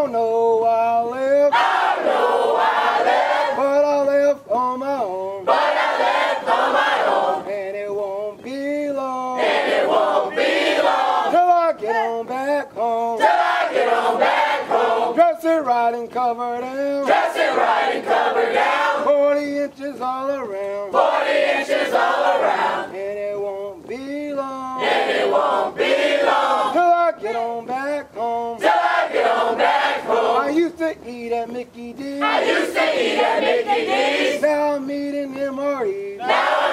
don't know why I left. I don't know why I left. But I left on my own. But I left on my own. And it won't be long. And it won't be long. Till I get on back home. Till I get on back home. Dress it right and cover down. Dress it right and cover down. 40 inches all around. 40 inches all around. And it won't be long. And it won't be long. Till I get on back home. Till I get on back home. I used to eat at Mickey D's. I used to eat at Mickey D's. Now I'm eating MREs. Now